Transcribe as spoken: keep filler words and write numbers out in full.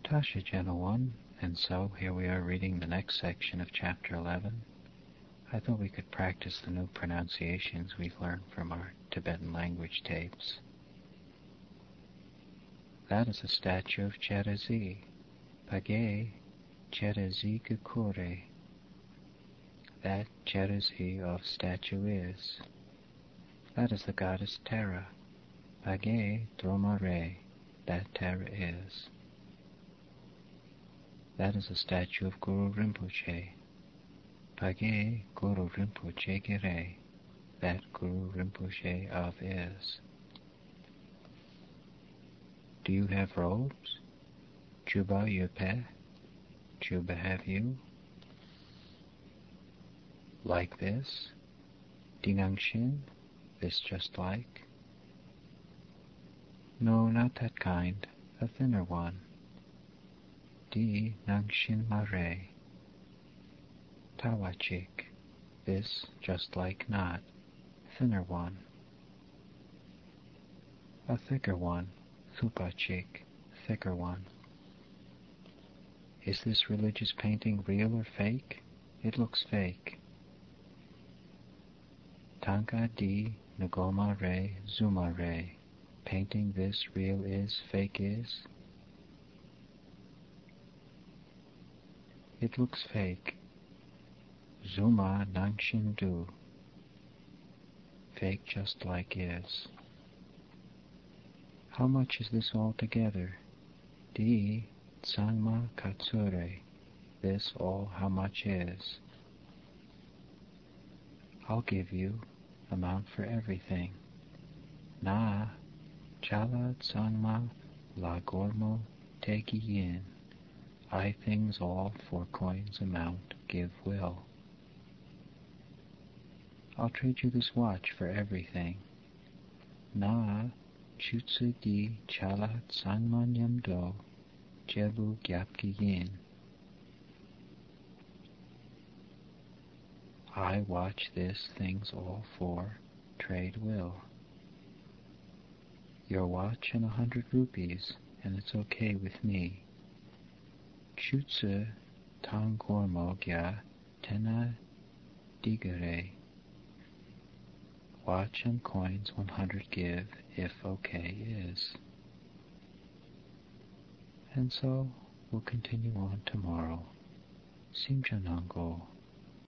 Tasha, Gentle One, and so here we are reading the next section of Chapter eleven. I thought we could practice the new pronunciations we've learned from our Tibetan language tapes. That is a statue of Cherazi, Page Cherazi Kukure. That Cherazi of statue is. That is the goddess Tara, Page Dromare, that Tara is. That is a statue of Guru Rinpoche, Page Guru Rinpoche Gire, that Guru Rinpoche of is. Do you have robes? Chuba Yupe, Chuba have you? Like this? Dinangshin, this just like? No, not that kind, a thinner one. Di Nangshin Mare. Tawachik, this just like not, thinner one. A thicker one, Thupachik, thicker one. Is this religious painting real or fake? It looks fake. Tanka di Ngoma Re Zuma Re. Painting this real is, fake is? It looks fake. Zuma Nangshin Du. Fake just like is. How much is this all together? Di Tsangma Katsure. This all how much is? I'll give you amount for everything. Na Chala Tsangma La Gormo Teki Yin. I things all for coins amount give will. I'll trade you this watch for everything. Na Chutsu di Chala Tsangmanyam Do Jebu Gyapki Yin. I watch this things all for trade will. Your watch and a hundred rupees, and it's okay with me. Chutsu Tangormo Gya Tena Digare. Watch and coins one hundred give, if okay is. And so we'll continue on tomorrow. Simjanango.